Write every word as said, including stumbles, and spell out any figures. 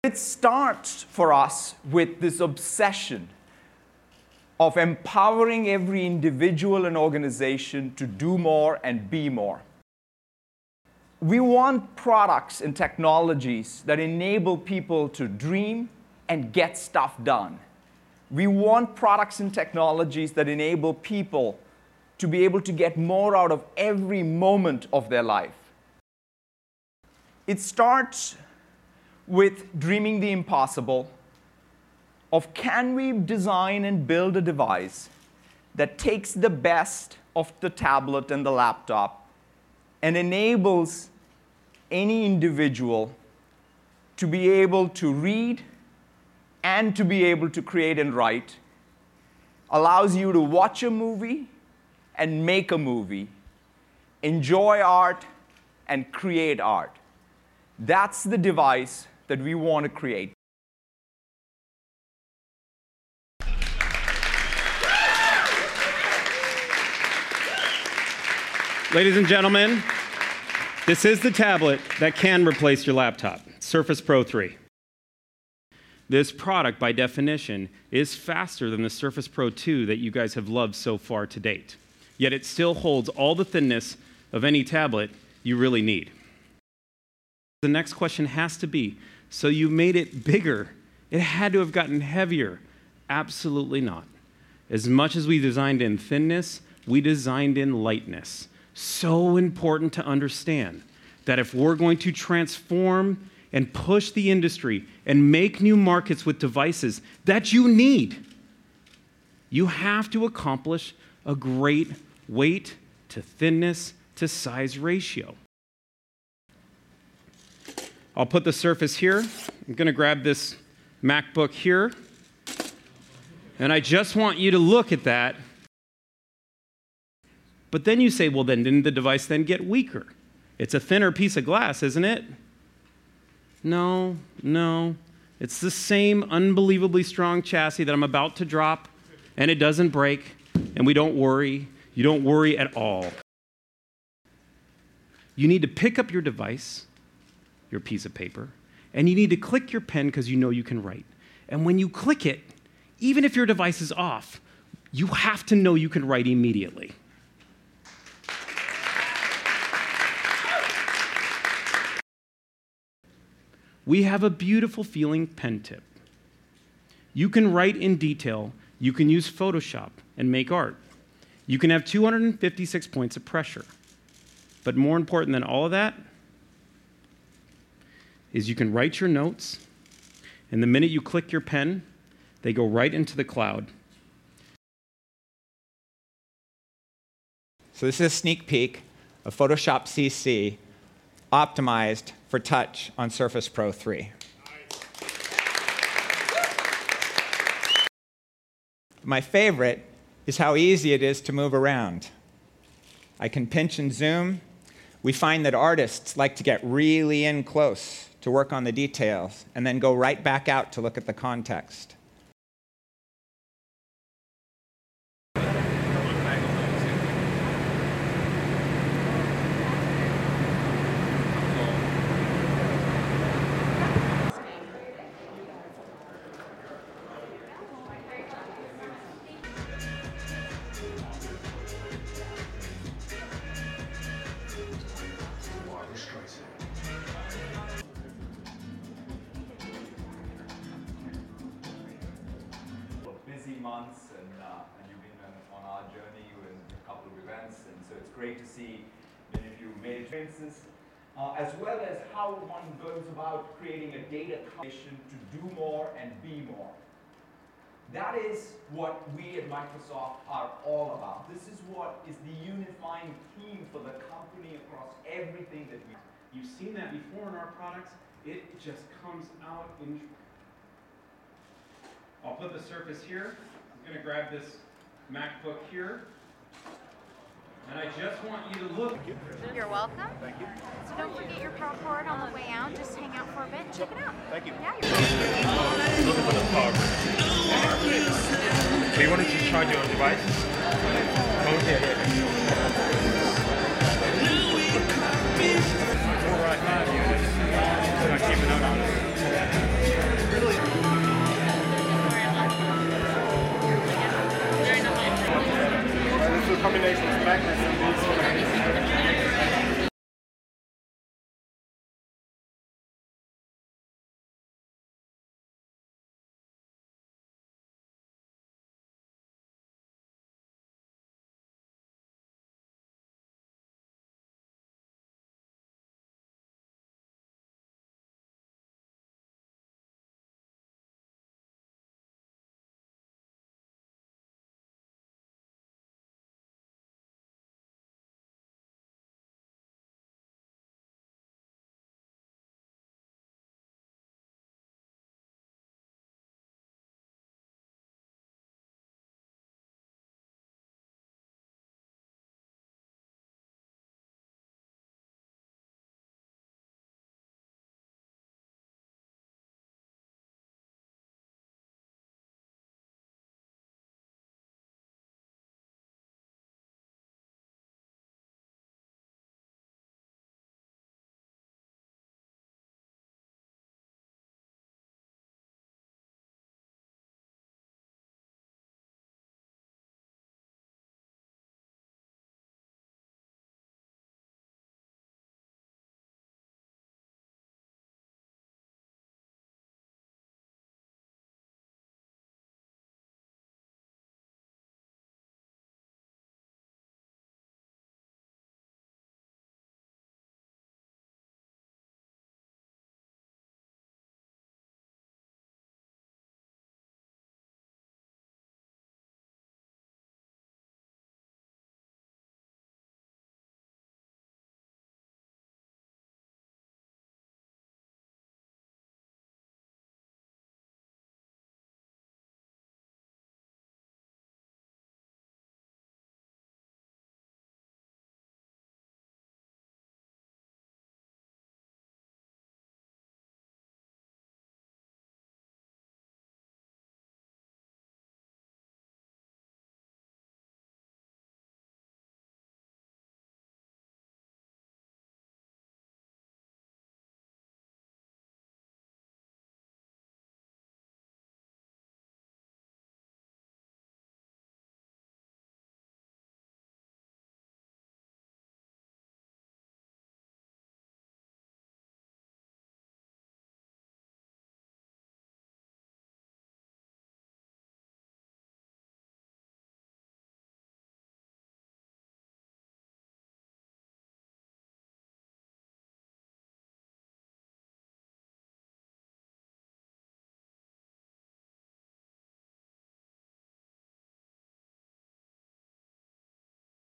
It starts for us with this obsession of empowering every individual and organization to do more and be more. We want products and technologies that enable people to dream and get stuff done. We want products and technologies that enable people to be able to get more out of every moment of their life. It starts with dreaming the impossible, of can we design and build a device that takes the best of the tablet and the laptop and enables any individual to be able to read and to be able to create and write, allows you to watch a movie and make a movie, enjoy art and create art. That's the device that we want to create. Ladies and gentlemen, this is the tablet that can replace your laptop, Surface Pro three. This product, by definition, is faster than the Surface Pro two that you guys have loved so far to date. Yet it still holds all the thinness of any tablet you really need. The next question has to be, so you made it bigger. It had to have gotten heavier. Absolutely not. As much as we designed in thinness, we designed in lightness. So important to understand that if we're going to transform and push the industry and make new markets with devices that you need, you have to accomplish a great weight to thinness to size ratio. I'll put the Surface here. I'm going to grab this MacBook here. And I just want you to look at that. But then you say, well, then didn't the device then get weaker? It's a thinner piece of glass, isn't it? No, no. It's the same unbelievably strong chassis that I'm about to drop, and it doesn't break, and we don't worry. You don't worry at all. You need to pick up your device, your piece of paper, and you need to click your pen because you know you can write. And when you click it, even if your device is off, you have to know you can write immediately. We have a beautiful feeling pen tip. You can write in detail. You can use Photoshop and make art. You can have two hundred fifty-six points of pressure. But more important than all of that is you can write your notes, and the minute you click your pen, they go right into the cloud. So this is a sneak peek of Photoshop C C optimized for touch on Surface Pro three. My favorite is how easy it is to move around. I can pinch and zoom. We find that artists like to get really in close to work on the details and then go right back out to look at the context. Months, and, uh, and you've been on, on our journey with a couple of events, and so it's great to see many of you made experiences, uh, as well as how one goes about creating a data combination to do more and be more. That is what we at Microsoft are all about. This is what is the unifying theme for the company across everything that we do. You've seen that before in our products. It just comes out in... I'll put the Surface here. I'm going to grab this MacBook here. And I just want you to look. You're welcome. Thank you. So don't forget your power cord on the way out. Just hang out for a bit and check it out. Thank you. Yeah, you're Looking for the power. So you wanted to charge your device? Oh, yeah, yeah. Four right now, you're just keeping an eye on it. facial expression, some